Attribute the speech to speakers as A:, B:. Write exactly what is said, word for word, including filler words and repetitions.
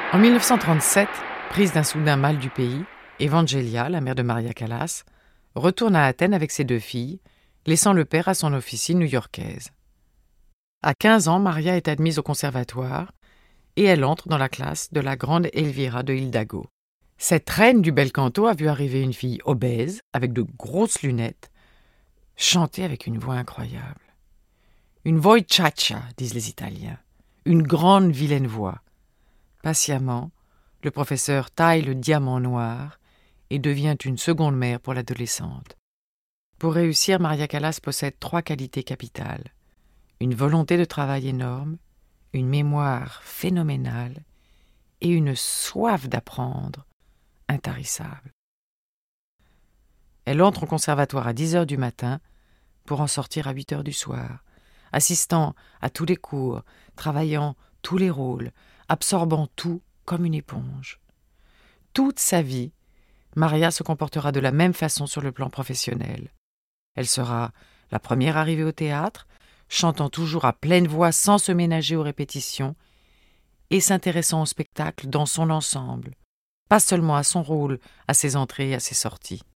A: En mille neuf cent trente-sept, prise d'un soudain mal du pays, Evangelia, la mère de Maria Callas, retourne à Athènes avec ses deux filles, laissant le père à son officine new-yorkaise. À quinze ans, Maria est admise au conservatoire et elle entre dans la classe de la grande Elvira de Hidalgo. Cette reine du bel canto a vu arriver une fille obèse, avec de grosses lunettes, chanter avec une voix incroyable. Une voiciaccia, disent les Italiens, une grande vilaine voix. Patiemment, le professeur taille le diamant noir et devient une seconde mère pour l'adolescente. Pour réussir, Maria Callas possède trois qualités capitales. Une volonté de travail énorme, une mémoire phénoménale et une soif d'apprendre intarissable. Elle entre au conservatoire à dix heures du matin pour en sortir à huit heures du soir, assistant à tous les cours, travaillant tous les rôles, absorbant tout comme une éponge. Toute sa vie, Maria se comportera de la même façon sur le plan professionnel. Elle sera la première arrivée au théâtre, chantant toujours à pleine voix sans se ménager aux répétitions et s'intéressant au spectacle dans son ensemble, pas seulement à son rôle, à ses entrées et à ses sorties.